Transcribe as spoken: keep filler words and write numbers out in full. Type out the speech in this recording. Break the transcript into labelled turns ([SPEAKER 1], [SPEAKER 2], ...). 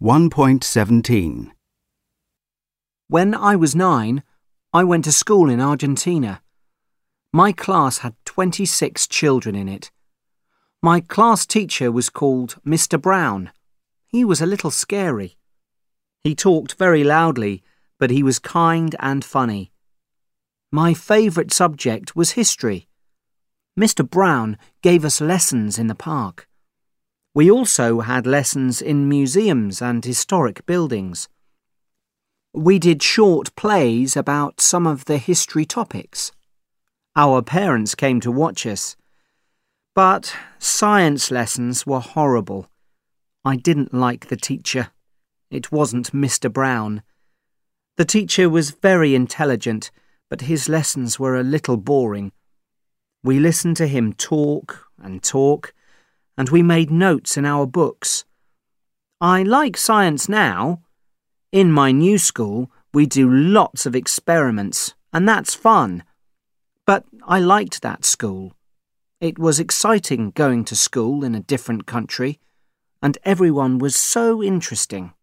[SPEAKER 1] one point seventeen.
[SPEAKER 2] When I was nine, I went to school in Argentina. My class had twenty-six children in it. My class teacher was called Mister Brown. He was a little scary. He talked very loudly, but he was kind and funny. My favourite subject was history. Mister Brown gave us lessons in the park. We also had lessons in museums and historic buildings. We did short plays about some of the history topics. Our parents came to watch us. But science lessons were horrible. I didn't like the teacher. It wasn't Mister Brown. The teacher was very intelligent, but his lessons were a little boring. We listened to him talk and talk, and we made notes in our books. I like science now. In my new school, we do lots of experiments, and that's fun. But I liked that school. It was exciting going to school in a different country, and everyone was so interesting.